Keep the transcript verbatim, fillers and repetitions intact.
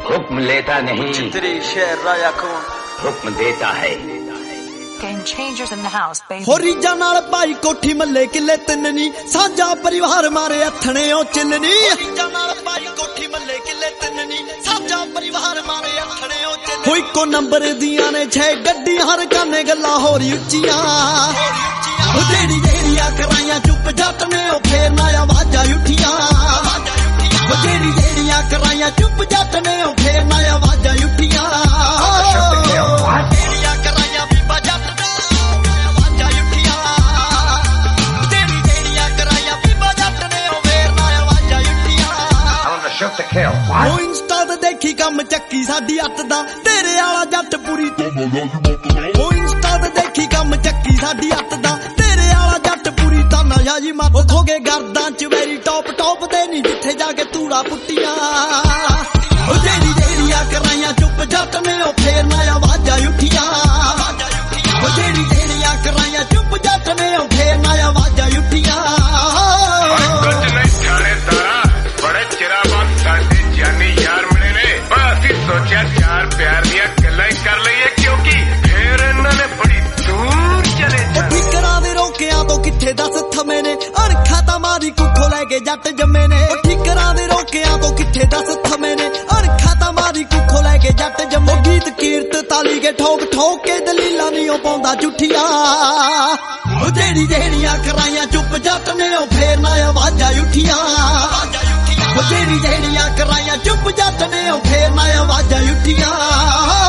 हुक्म लेता नहीं, तेरी शेर राया कौन हुक्म देता है। Game changers in the house, baby. हो रीजा नाल पाई कोठी मल्ले किले तिन्नी, साझा परिवार मारे हथने ओ चिलनी। रीजा नाल पाई कोठी मल्ले किले तिन्नी, साझा परिवार मारे हथने ओ चिलनी। कोई को नंबर दियां ने छे गड्डी हर काने गल्ला हो रही उच्चियां। ओ जेड़ी जेड़ियां कराइयां चुप जट ने ओ फेर ना आवाजां उठियां। ओ जेड़ी जेड़ियां कराइयां चुप जट ने ओ फेर ना आवाजां उठियां। जेड़ियां कराइयां बीबा जट ਉਹ ਇੰਸਟਾ ਤੇ ਦੇਖੀ ਕੰਮ ਚੱਕੀ ਸਾਡੀ ਅੱਤ ਦਾ, ਤੇਰੇ ਵਾਲਾ ਜੱਟ ਪੂਰੀ। ਉਹ ਇੰਸਟਾ ਤੇ ਦੇਖੀ ਕੰਮ ਚੱਕੀ ਸਾਡੀ ਅੱਤ ਦਾ, ਤੇਰੇ ਵਾਲਾ ਜੱਟ ਪੂਰੀ ਤਾਨਾ ਯਾਜੀ ਮੱਤ ਹੋ ਗਏ ਗਰਦਾਂ ਚ ਮੇਰੀ ਟੌਪ ਟੌਪ ਦੇ ਨਹੀਂ ਜਿੱਥੇ ਜਾ ਕੇ ਧੂੜਾ ਪੁੱਟੀਆਂ। ਉਹ ਜਿਹੜੀ ਜਿਹੜੀਆਂ ਕਰਾਈਆਂ ਚੁੱਪ ਜੱਟ ਨੇ ਉਹ ਫੇਰ ਨਾ ਆਵਾਜ਼ਾਂ ਉੱਠੀਆਂ। ਉਹ ਜਿਹੜੀ ਜਿਹੜੀਆਂ ਕਰਾਈਆਂ ਚੁੱਪ ਜੱਟ ਨੇ ਉਹ ਫੇਰ ਨਾ ਆਵਾਜ਼ਾਂ ਉੱਠੀਆਂ। सोचा चार प्यार दिया गल्लां कर लईए क्योंकि फिर इन्होंने बड़ी दूर चले जाना। ठिकरा दे रोकिया तो किथे दस थमे ने, अणखा ता मारी कुखो लैके जट जमे ने। ठिकरा दे रोकिया तो किथे दस थमे ने, अणखा ता मारी कुखो लैके जट जमे। गीत कीर्त ताली के ठोक ठोक के दलीलां नहीं ओ पाउंदा झूठियां। ओ जेड़ी जेड़ियां कराइयां चुप जट ने ओ फेर ना आवाजां उठियां। ओ जेड़ी जेड़ियां कराइयां चुप जट ने ओ फेर ना आवाजां उठियां।